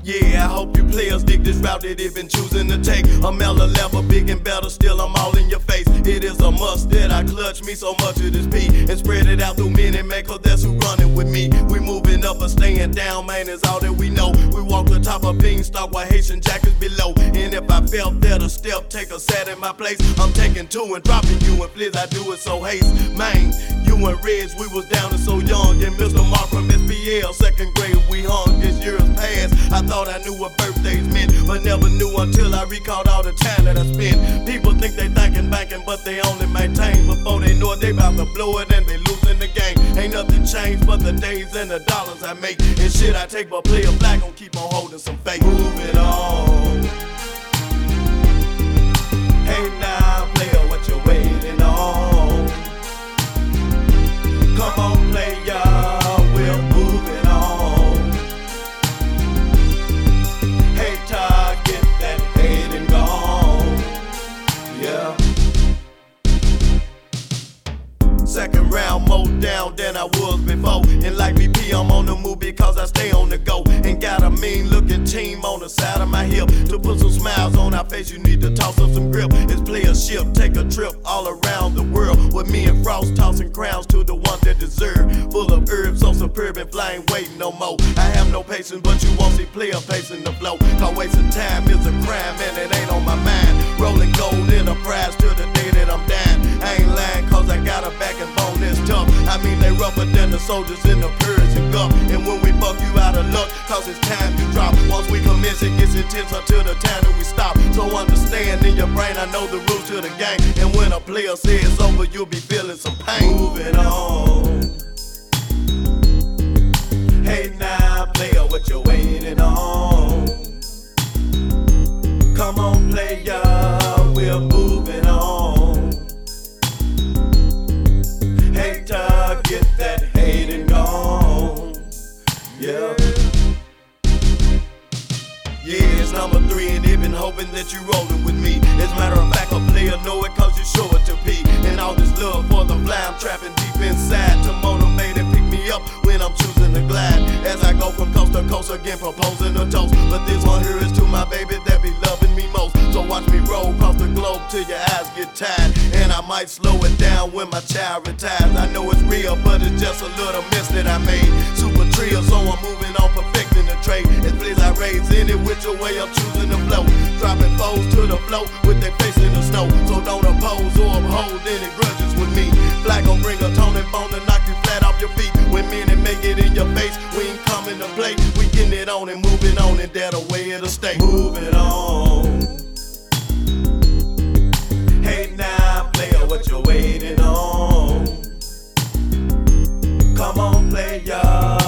Yeah, I hope you players dig this route that they've been choosing to take. I'm mellow level, big and better, still I'm all in your face. It is a must that I clutch me so much of this P and spread it out through many men, cause that's who running with me. We moving up or staying down, man, is all that we know. We walk the top of beanstalk while Haitian Jack is below. And if I felt that a step, take a sat in my place. I'm taking two and dropping you, and please I do it so haste. Man, you and Reds, we was down and so young. And Mr. Mark from SPL, second grade, we hung as years passed. I thought I knew what birthdays meant, but never knew until I recalled all the time that I spent. People think they thinking banking, but they only maintain. Before they know it, they bout to blow it and they losing the game. Ain't nothing changed but the days and the dollars I make. And shit I take, but play a black gon' keep on holding some faith. Moving on. Hey now, player, what you waiting on? Come on, player, we're moving on. Hey, target that hate and gone. Yeah. Second round, more down than I was before. And like BP, I'm on the move because I stay on the go. And got a mean looking team on the side of my hip. To put some smiles on our face, you need to toss up some grip. It's play a ship, take a trip all around the world. With me and Frost tossing crowns to the ones that deserve. Full of herbs, so superb and flying, waiting no more. I have no patience, but you won't see player pacing the flow. Cause wasting time is a crime and it ain't on my mind. Rolling gold in a prize till the day that I'm dying. I ain't lying cause I got a back and bone that's tough. I mean they rougher than the soldiers in the Persian Gulf. And when we fuck you out of luck, cause it's time you drop. Once we commence it gets intense until the time that we stop. So understand in your brain I know the rules to the game. And when a player says it's over you'll be feeling some pain. Moving on. Hey now player, what you waiting on? Come on player, we're moving on. Hey target that hate and gone. Yeah. Yeah, it's number 3 and they been hoping that you rollin' with me. As a matter of fact, a player know it cause you show it to P. And all this love for the fly, I'm trapping deep inside to motivate and pick me up when I'm choosing to glide. As I go from coast to coast again, proposing a toast. But this one here is to my baby that be loving me most. So watch me roll across the globe till your eyes get tired. And I might slow it down when my child retires. I know it's real, but it's just a little mess that I made. Super trio, so I'm moving on, perfecting the trade. As please I raise any which way I'm choosing to flow. Dropping foes to the flow with their face in the snow. So don't oppose or uphold any grudges with me. Black gon' bring a tone and bone to knock you flat off your feet. When men and make it in your face, we ain't coming to play. We getting it on and moving on, and that a way it'll stay. Moving on. Hey now, player, what you waiting on? Come on, player.